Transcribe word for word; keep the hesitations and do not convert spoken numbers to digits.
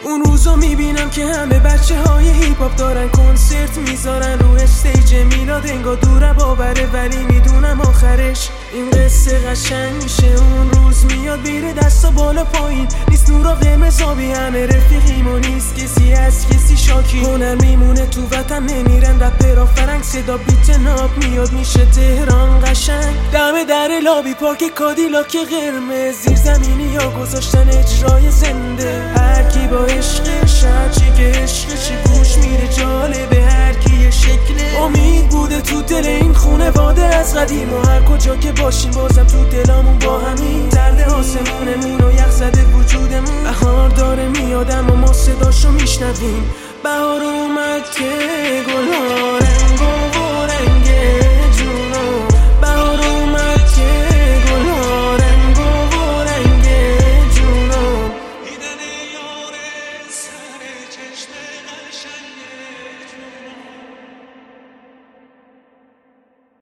اون روزا میبینم که همه بچه های هیپ هاپ دارن کنسرت میذارن رو استیج میلاد، انگار دوره باوره ولی میدونم آخرش این قصه قشنگ میشه. اون روز میاد میره دستا بالا پایین، نیست نورا قرمزابی، همه رفیقیم و نیست کسی از کسی شاکی. هنر میمونه تو وطن، نمیرن رپرها فرنگ، صدا بیت ناب میاد میشه تهران قشنگ. دم در لابی پارک کادیلاک قرمز، زیر زمینی یا گذاشتن اجرای زنده. هر کی با عشقش، هرچی که عشقشی گوش میره جالبه، هر کی یه شکله. امید بوده تو دل این خونه واده از قدیم، و هر کجا که باشیم بازم تو دلامون با همین درد آسمونمون و یخ زده وجودمون. بهار داره میادم و ما صداشو میشنویم، بهار اومد که گلها